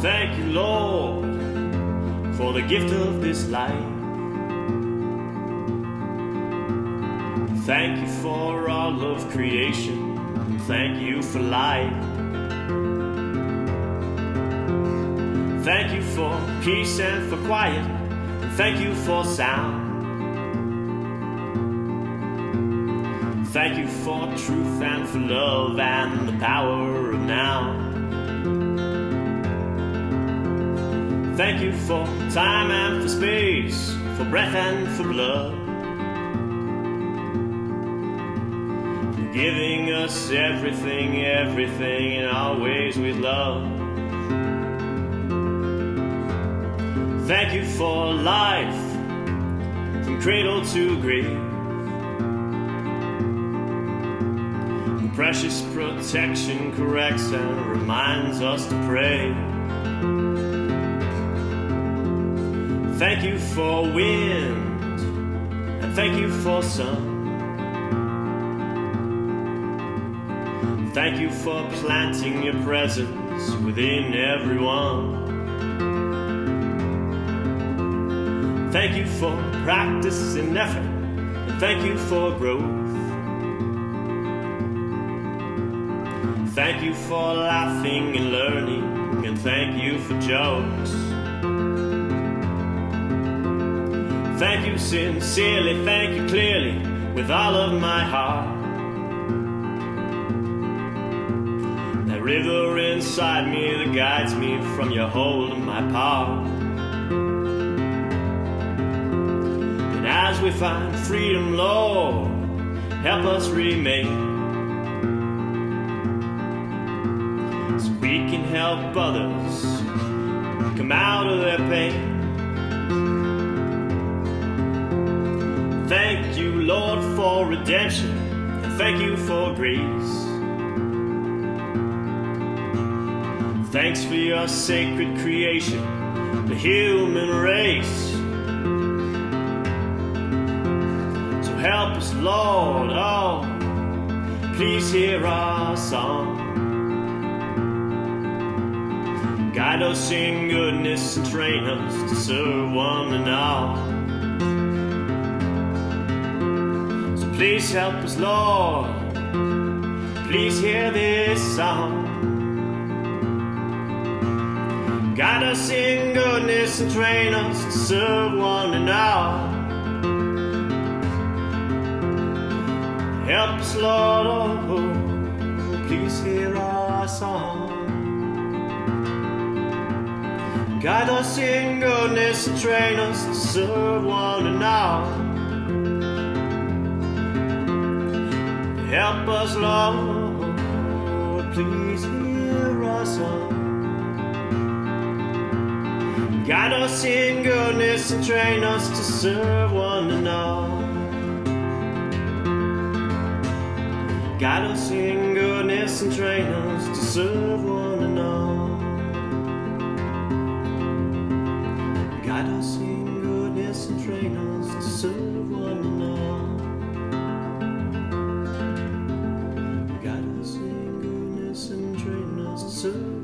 Thank you, Lord, for the gift of this life. Thank you for all of creation. Thank you for life. Thank you for peace and for quiet. Thank you for sound. Thank you for truth and for love and the power of now. Thank you for time and for space, for breath and for blood, for giving us everything, everything, and always with love. Thank you for life, from cradle to grave. Precious protection corrects and reminds us to pray. Thank you for wind, and thank you for sun. Thank you for planting your presence within everyone. Thank you for practice and effort, and thank you for growth. Thank you for laughing and learning, and thank you for jokes. Thank you sincerely, thank you clearly, with all of my heart. That river inside me that guides me from your hold of my paw. And as we find freedom, Lord, help us remain, so we can help others come out of their pain. Thank you, Lord, for redemption, and thank you for grace. Thanks for your sacred creation, the human race. So help us, Lord, oh, please hear our song. Guide us in goodness and train us to serve one and all. So please help us, Lord, please hear this song. Guide us in goodness and train us to serve one and all. Help us, Lord, oh, please hear our song. Guide us in goodness and train us to serve one and all. Help us, Lord, please hear our song. Guide us in goodness and train us to serve one and all. Guide us in goodness and train us to serve one and all. Guide us in goodness and train us to serve one and all. Guide us in goodness and train us to serve